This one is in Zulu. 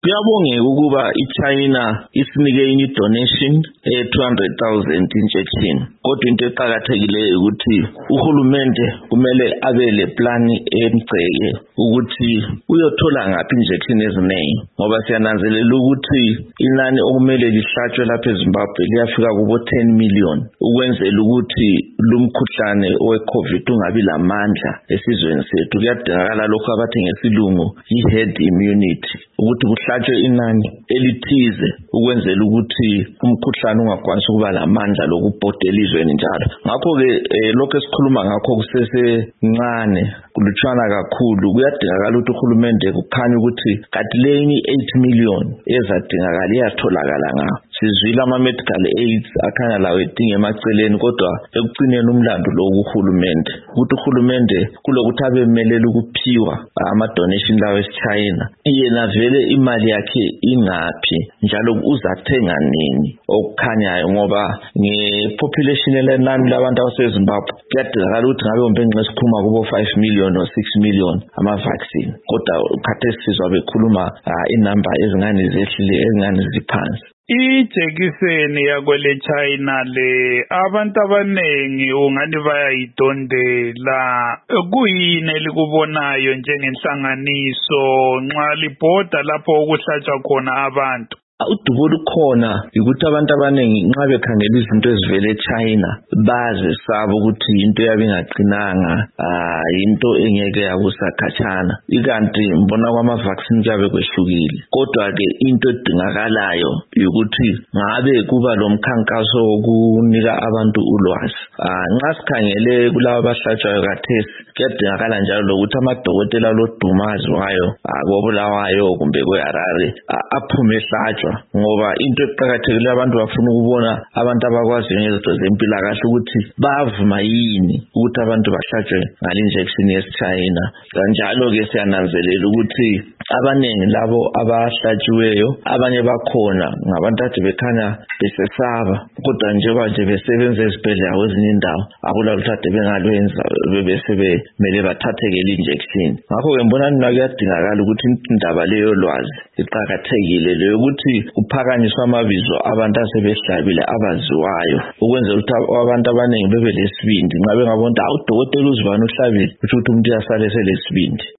Kuyabongeka ukuba iChina isinike donation 200,000 injection. Kodwa into eqhakathekileyo ukuthi uhulumende kumele abe le plan emgceke ukuthi uyothola ngaphi injection eziningi, ngoba siyananzelela ukuthi inani okumele lihlatshwe lapha eZimbabwe liyafika kubo 10 million ukwenzela ukuthi lumkhuhlane oweCovid ungabi lamandla esizweni sethu. Kuyadingakala lokho abathi ngesilungu i-herd immunity, ukuthi kuhlatshwe inani elithize ukwenzela ukuthi umkhuhlane ungakwanisi ukuba lamandla lokubhoda elizweni njalo. Ngakho-ke lokho esikhuluma ngakho kusesencane kulutshwana kakhulu. Kuyadingakala ukuthi uhulumende kukhanya ukuthi kanti lenye 8 million ezadingakala iyatholakala ngawo. Sizwile ama-medical aids akhanya lawo edinga emaceleni, kodwa ekugcineni umlando lo uhulumende ukuthi uhulumende kulokuthi abemelela ukuphiwa ama-donation lawo esiChina, yena vele imali yakhe ingaphi njalo uzathenga nini okukhanyayo, ngoba nge-population elenani labantu abaseZimbabwe kuyadingakala ukuthi ngabe umbenxe sikhuluma kubo 5 million or 6 million ama-vaccine, kodwa khathesi sizwa bekhuluma inamba ezingane zehlile ezingane ziphansi. Ijekiseni yakwele China le abantu abanengi ungani bayayidondela, kuyini elikubonayo njengenhlanganiso nxa libhoda lapho okuhlatshwa khona abantu? Udubo lukhona ukuthi abantu abanengi nxa bekhangela izinto ezivela eChina bazesaba ukuthi into yabe ingaqinanga, into engeke yabusa khatshana. Ikanti mbona kwama-vaccine kuyabe kwehlukile, kodwa-ke into edingakalayo ukuthi ngabe kuba lo mkhankaso wokunika abantu ulwazi. Nxa sikhangele kulabo abahlatshwayo kathesi kuyadingakala njalo lokuthi amadokotela lodumaziwayo koBulawayo kumbe kweHarare aphume ehlatshwa, ngoba into eqhakathekile abantu bafuna ukubona abantu abakwazi ngezinto zempilakahle ukuthi bavuma yini ukuthi abantu bahlatshwe ngale injection yesiChina. Kanjalo-ke siyananzelela ukuthi abanengi labo abahlatshiweyo abanye bakhona ngabantu ade bekhanya besesaba, kodwa njengoba nje besebenza ezibhedlela kwezinye indawo akulalutho ade bengalwenza bebesebemele bathatheke injection. Ngakho-ke mbona kuyadingakala ukuthi indaba leyo lwazi iqhakathekile leyo ukuthi kuphakanyiswa amabizo abantu asebehlabile abaziwayo ukwenzela ukuthi abantu abanengi bebe lesibindi. Nxa bengabona udokotela uzibani uhlabile ukuthi umuntu uyasala selesibindi.